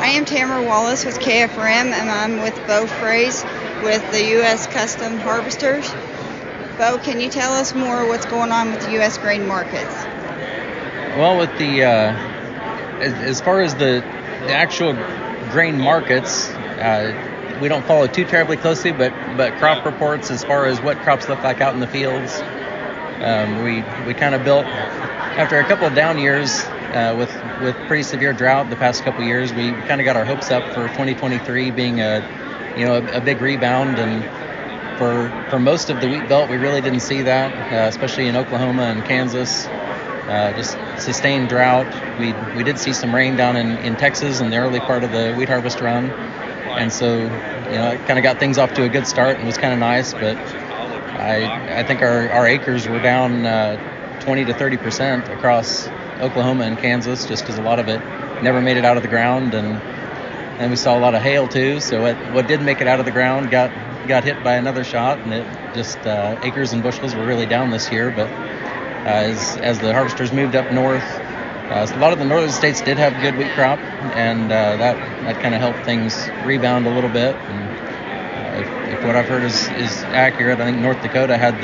I am Tamara Wallace with KFRM, and I'm with Bo Fraze with the U.S. Custom Harvesters. Bo, can you tell us more what's going on with the U.S. grain markets? Well, with the as far as the actual grain markets, we don't follow too terribly closely, but crop reports as far as what crops look like out in the fields. We kind of built after a couple of down years with pretty severe drought the past couple of years. We kind of got our hopes up for 2023 being a big rebound, and for most of the wheat belt we really didn't see that, especially in Oklahoma and Kansas. Just sustained drought. We did see some rain down in Texas in the early part of the wheat harvest run, and so it kind of got things off to a good start and was kind of nice. But I think our acres were down 20 to 30% across Oklahoma and Kansas, just because a lot of it never made it out of the ground, and we saw a lot of hail too. So what did make it out of the ground got hit by another shot, and it just acres and bushels were really down this year. But as the harvesters moved up north, a lot of the northern states did have good wheat crop, and that kind of helped things rebound a little bit. And if what I've heard is accurate, I think North Dakota had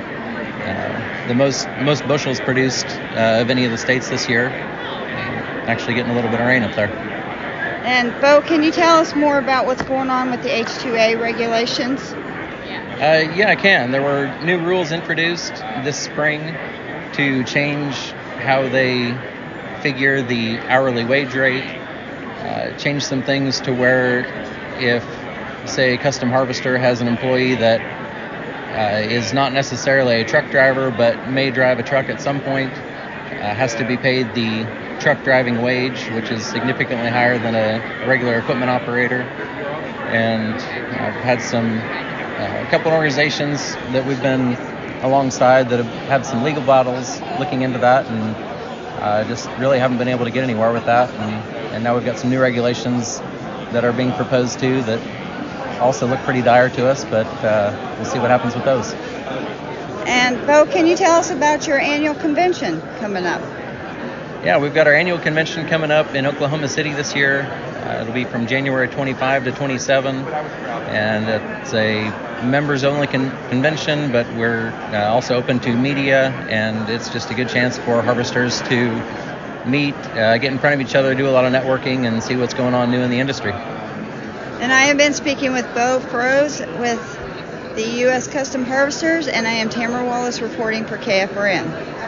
the most bushels produced of any of the states this year, actually getting a little bit of rain up there. And Bo, can you tell us more about what's going on with the H-2A regulations? Yeah, I can. There were new rules introduced this spring to change how they figure the hourly wage rate, change some things to where if, say, a custom harvester has an employee that is not necessarily a truck driver but may drive a truck at some point, has to be paid the truck driving wage, which is significantly higher than a regular equipment operator. And I've had a couple of organizations that we've been alongside that have had some legal battles looking into that, and just really haven't been able to get anywhere with that. And now we've got some new regulations that are being proposed too that also look pretty dire to us, but we'll see what happens with those. And Bo, can you tell us about your annual convention coming up? Yeah, we've got our annual convention coming up in Oklahoma City this year. It'll be from January 25 to 27, and it's a members-only convention, but we're also open to media, and it's just a good chance for harvesters to meet, get in front of each other, do a lot of networking, and see what's going on new in the industry. And I have been speaking with Bo Fraze with the U.S. Custom Harvesters, and I am Tamara Wallace reporting for KFRM.